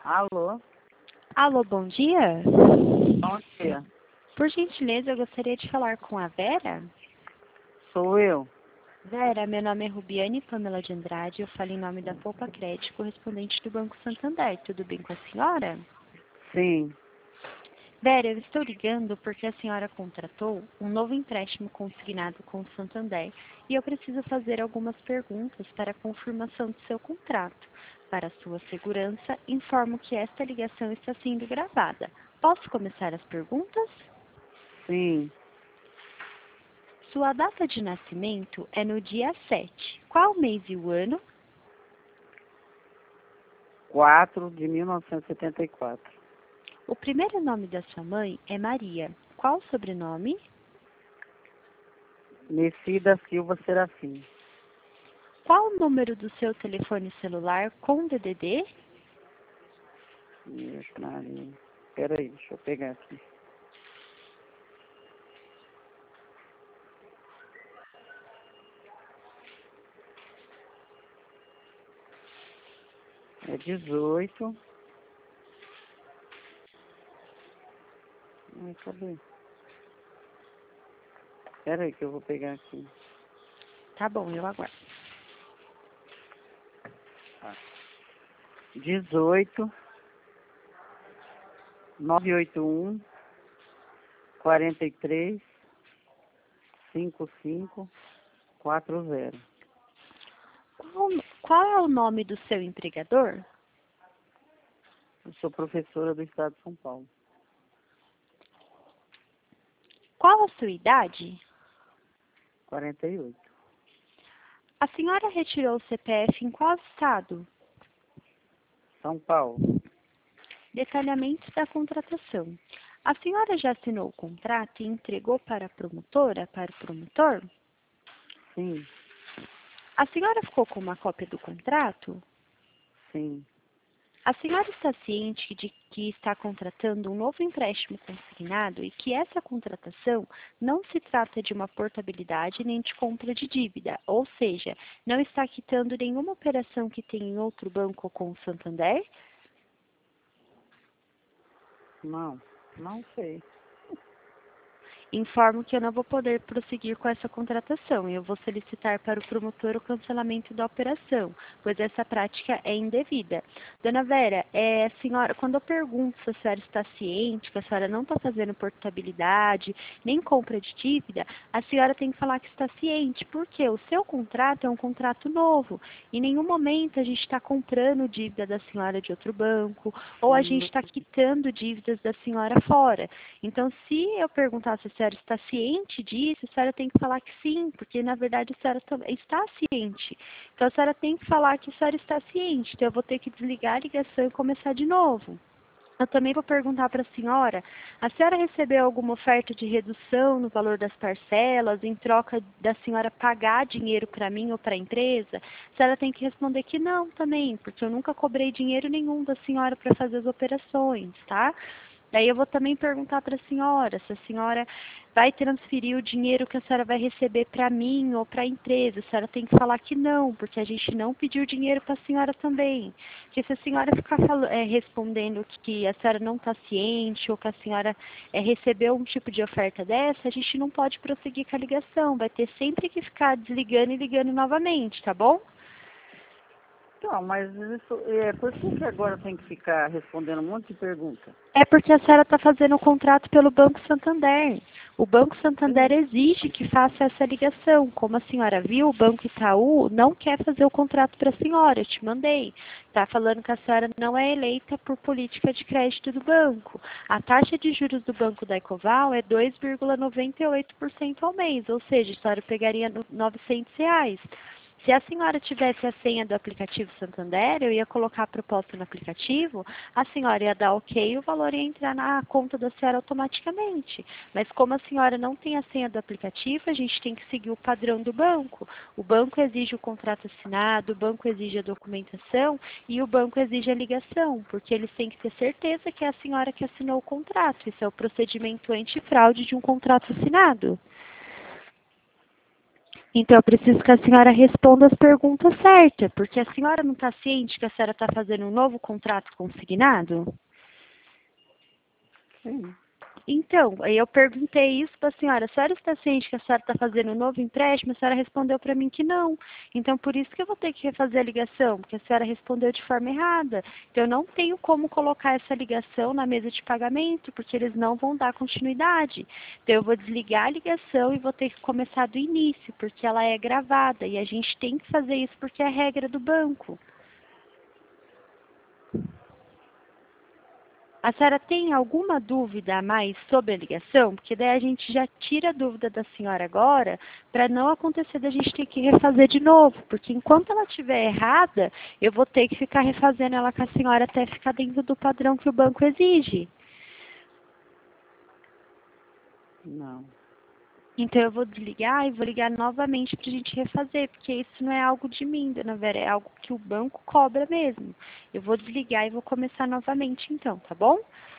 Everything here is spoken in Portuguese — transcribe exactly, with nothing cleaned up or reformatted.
Alô? Alô, bom dia. Bom dia. Por gentileza, eu gostaria de falar com a Vera. Sou eu. Vera, meu nome é Rubiane Pamela de Andrade, eu falo em nome da Poupa Crédito, correspondente do Banco Santander. Tudo bem com a senhora? Sim. Vera, eu estou ligando porque a senhora contratou um novo empréstimo consignado com o Santander e eu preciso fazer algumas perguntas para a confirmação do seu contrato. Para sua segurança, informo que esta ligação está sendo gravada. Posso começar as perguntas? Sim. Sua data de nascimento é no dia sete. Qual o mês e o ano? quatro de mil novecentos e setenta e quatro. O primeiro nome da sua mãe é Maria. Qual o sobrenome? Messi da Silva Serafim. Qual o número do seu telefone celular com D D D? Meu Maria. Peraí, deixa eu pegar aqui. É dezoito. Ai, cadê? Peraí que eu vou pegar aqui. Tá bom, eu aguardo. dezoito, novecentos e oitenta e um, quarenta e três, cinquenta e cinco, quarenta. Qual, qual é o nome do seu empregador? Eu sou professora do Estado de São Paulo. Qual a sua idade? quarenta e oito. A senhora retirou o C P F em qual estado? São Paulo. Detalhamento da contratação. A senhora já assinou o contrato e entregou para a promotora, para o promotor? Sim, A senhora ficou com uma cópia do contrato? sim. A senhora está ciente de que está contratando um novo empréstimo consignado e que essa contratação não se trata de uma portabilidade nem de compra de dívida, ou seja, não está quitando nenhuma operação que tem em outro banco com o Santander? Não, não sei. Informo que eu não vou poder prosseguir com essa contratação e eu vou solicitar para o promotor o cancelamento da operação, pois essa prática é indevida. Dona Vera, é, senhora, quando eu pergunto se a senhora está ciente que a senhora não está fazendo portabilidade, nem compra de dívida, a senhora tem que falar que está ciente, porque o seu contrato é um contrato novo. Em nenhum momento a gente está comprando dívida da senhora de outro banco, ou a gente está quitando dívidas da senhora fora. Então, se eu perguntar se a senhora está ciente disso, a senhora tem que falar que sim, porque na verdade a senhora está ciente. Então, a senhora tem que falar que a senhora está ciente. Então, eu vou ter que desligar a ligação e começar de novo. Eu também vou perguntar para a senhora, a senhora recebeu alguma oferta de redução no valor das parcelas, em troca da senhora pagar dinheiro para mim ou para a empresa? A senhora tem que responder que não também, porque eu nunca cobrei dinheiro nenhum da senhora para fazer as operações, tá? Daí eu vou também perguntar para a senhora se a senhora vai transferir o dinheiro que a senhora vai receber para mim ou para a empresa. A senhora tem que falar que não, porque a gente não pediu dinheiro para a senhora também. Porque se a senhora ficar falo, é, respondendo que a senhora não está ciente ou que a senhora é, recebeu um tipo de oferta dessa, a gente não pode prosseguir com a ligação. Vai ter sempre que ficar desligando e ligando novamente, tá bom? Então, mas isso, é, por que que agora tem que ficar respondendo um monte de perguntas? É porque a senhora está fazendo o contrato pelo Banco Santander. O Banco Santander exige que faça essa ligação. Como a senhora viu, o Banco Itaú não quer fazer o contrato para a senhora. Eu te mandei. Está falando que a senhora não é eleita por política de crédito do banco. A taxa de juros do Banco da Ecoval é dois vírgula noventa e oito por cento ao mês, ou seja, a senhora pegaria novecentos reais. Se a senhora tivesse a senha do aplicativo Santander, eu ia colocar a proposta no aplicativo, a senhora ia dar ok e o valor ia entrar na conta da senhora automaticamente. Mas como a senhora não tem a senha do aplicativo, a gente tem que seguir o padrão do banco. O banco exige o contrato assinado, o banco exige a documentação e o banco exige a ligação, porque eles têm que ter certeza que é a senhora que assinou o contrato. Isso é o procedimento antifraude de um contrato assinado. Então, eu preciso que a senhora responda as perguntas certas, porque a senhora não está ciente que a senhora está fazendo um novo contrato consignado? Sim. Então, aí eu perguntei isso para a senhora, a senhora está ciente que a senhora está fazendo um novo empréstimo? A senhora respondeu para mim que não. Então, por isso que eu vou ter que refazer a ligação, porque a senhora respondeu de forma errada. Então, eu não tenho como colocar essa ligação na mesa de pagamento, porque eles não vão dar continuidade. Então, eu vou desligar a ligação e vou ter que começar do início, porque ela é gravada, e a gente tem que fazer isso porque é a regra do banco. A senhora tem alguma dúvida a mais sobre a ligação? Porque daí a gente já tira a dúvida da senhora agora, para não acontecer da gente ter que refazer de novo. Porque enquanto ela estiver errada, eu vou ter que ficar refazendo ela com a senhora até ficar dentro do padrão que o banco exige. Não. Então eu vou desligar e vou ligar novamente para a gente refazer, porque isso não é algo de mim, dona Vera, é algo que o banco cobra mesmo. Eu vou desligar e vou começar novamente então, tá bom?